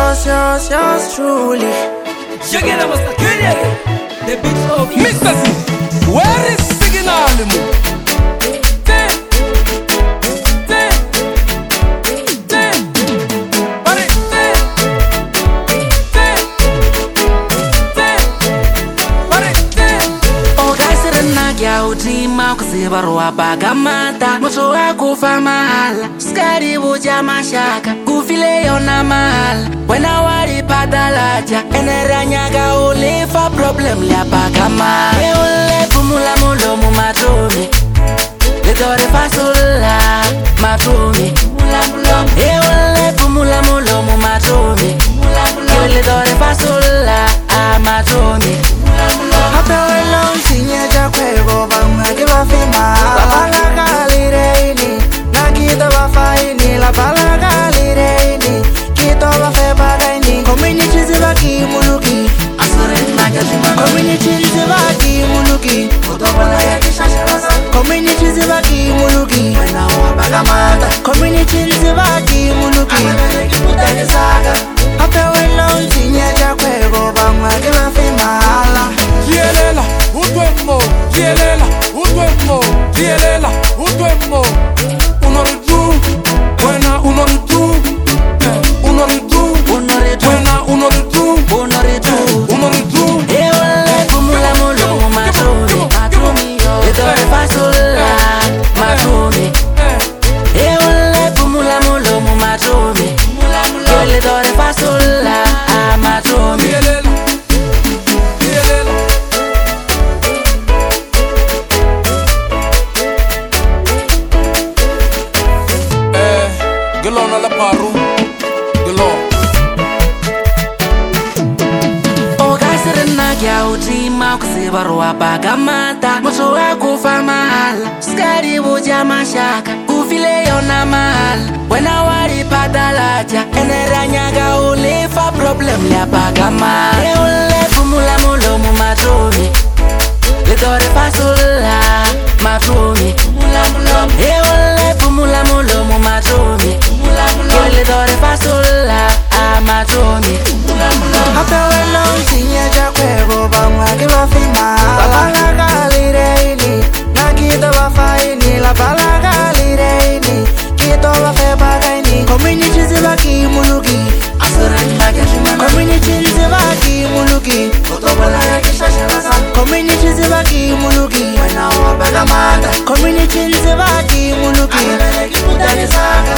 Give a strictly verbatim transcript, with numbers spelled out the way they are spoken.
yours, yours, yours truly. Shaggy na Master Kenya, the beats of Mister C, where is Signal? Kuzibarwa bagamata moto wako fa mahala skari buja mashaka kufile yona mahala wena wari padalaja eneranyaga ulifa problem ya bagama eule pumula mulo mu matumi letore fasula matumi eule pumula mulo mu matumi letore fasula matumi hata welo sinyeja kwego banga la palaga lireini, na kita wa faini. La palaga lireini, kita wa fe bagaini. Community zibaki muluki, asore magazima. Community zibaki muluki, otobola ya kishasharasa. Community zibaki muluki, wena wa bagamata. Community zibaki muluki, amane kiputa saga. Hata welo tinyeja kwego bangwa kila fimala. Yelela, utwemo, yelela, utwemo, yelela, utwemo. Unoritu, wena unoritu, unoritu, wena unoritu, unoritu, unoritu. Ewe kumula mulo matumi, matumi yo. Letore fasula, matumi. Ewe kumula mulo matumi, letore fasula, matumi. Gelona la paru, gelon. Ogasirina kya utima kuzibarwa bagamata moto wako fa mahala skari buja mashaka kufile yona mahala wena wari padalaja eneranyaga ulifa problem ya bagama eule pumula mulo mu matumi letore fasula matumi eule pumula mulo mu matumi letore fasula matumi hata welo sinyeja kwego bangwa kiwa fima la palaga lireini na kita wa faini la palaga lireini kita wa fe bagaini community zibaki muluki asura magazima community zibaki muluki otobola ya kishasharasa community zibaki muluki wena wa bagamata community zibaki muluki amane kiputa saga